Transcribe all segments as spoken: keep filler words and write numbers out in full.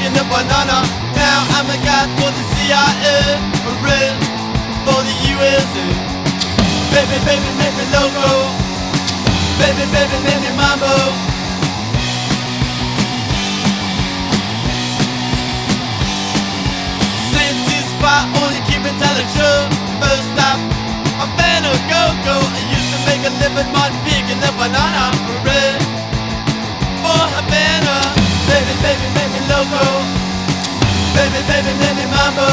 and the banana. Now I'm a guy for the C I A, a red for the U S A. Baby, baby, make me loco. Baby, baby, make me mambo. City spot, only keep it telling true. First stop, Havana, go, go. I used to make a living on pig and the banana. Red for Havana. Baby, baby, make me loco. Baby, baby, make me mambo.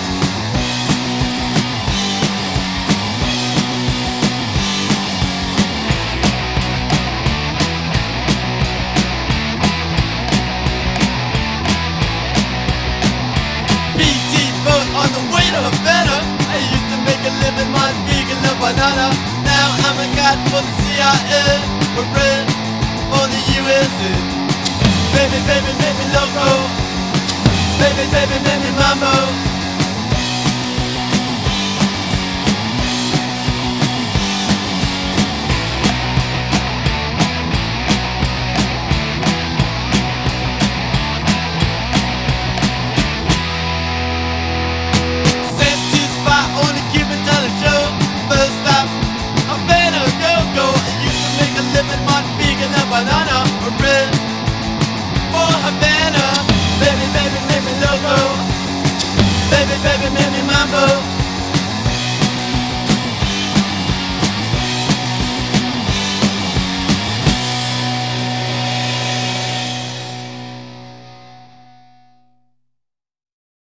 P T boat on the way to Havana. I used to make a living on pig and the banana. Now I'm a guy for the C I A, a red for the U S A. Baby, baby, make me loco. Baby, baby, make me mambo. Safety spot, only keep it telling true. First stop, Havana, go, go. I used to make a living on pig and the banana. A red for Havana. Baby, baby, make me loco. Baby, baby, make me mambo.